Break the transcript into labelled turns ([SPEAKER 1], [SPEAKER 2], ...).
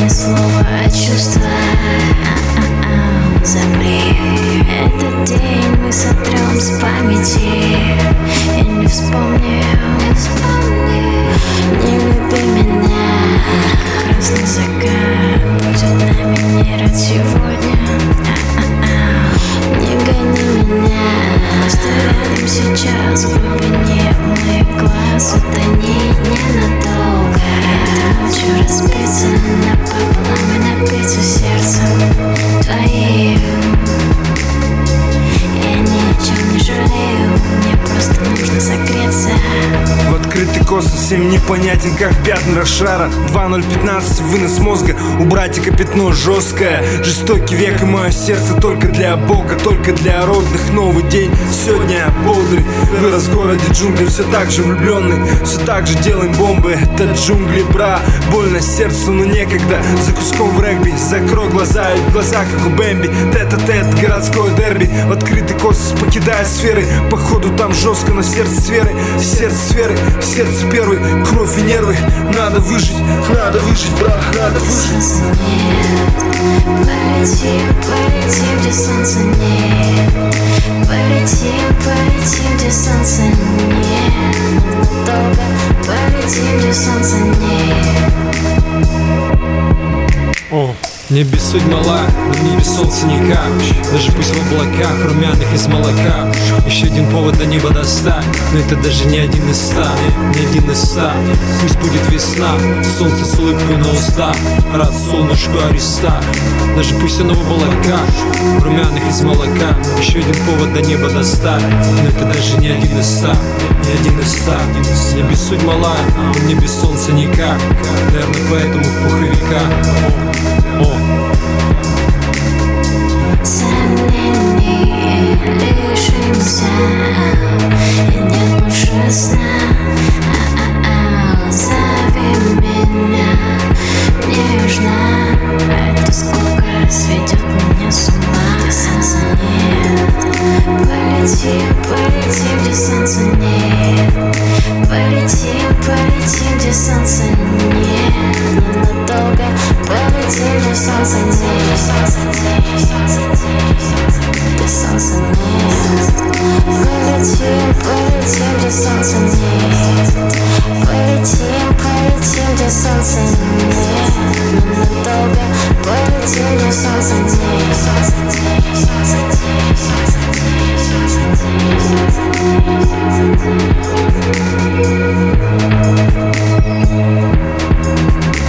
[SPEAKER 1] ни слова, а чувства. Замри. Этот день мы сотрем с памяти и не вспомним. Не люби меня, красный закат будет нами мирать сегодня. Не гони меня, просто рядом сейчас в глубине моих глаз утони ненадолго. Я хочу разбиться напополам и напиться сердцем твоим. Я ни о чем не жалею, мне просто нужно согреться.
[SPEAKER 2] В открытый космос всем непонятен, как пятна Рошара. 2015, вынос мозга, у братика пятно жесткое. Жестокий век, и мое сердце только для Бога, только для родных. Новый день, сегодня я бодрый. Вырос в городе джунглей, все так же влюбленный. Все так же делаем бомбы, это джунгли, бра. Больно сердцу, но некогда. За куском в регби, закрой глаза, и глаза как у Бэмби. Тет-а-тет, городское дерби. В открытый космос покидая сферы. Походу там жестко, но сердце сферы. Сердце сферы, сердце первый. Кровь и нервы, надо выжить, брат, надо выжить.
[SPEAKER 1] Полетим, полетим, где солнца нет. Полетим, где солнца нет. Надолго полетим, где солнца нет.
[SPEAKER 3] В небе суть мала, но в небе солнце никак. Даже пусть в облаках, румяных из молока. Еще один повод до неба достать. Но это даже не один из ста, не один из ста. Пусть будет весна, солнце с улыбкой на устах. Рад солнышку Ариста. Даже пусть оно в облаках, румяных из молока. Еще один повод до неба достать. Но это даже не один из ста, не один из ста. В небе суть мала, но в небе солнце никак. Наверное, поэтому в пуховиках.
[SPEAKER 1] Сомнений лишимся, и нет больше сна. Зови меня нежно, эта скука сведет меня с ума. Где солнца нет. Полетим, где солнца нет. Полетим, где солнца нет. Ненадолго полетим, где солнца нет. Где солнца нет. Полетим, где солнца нет. Полетим, где солнца нет. Ненадолго полетим, где солнца нет.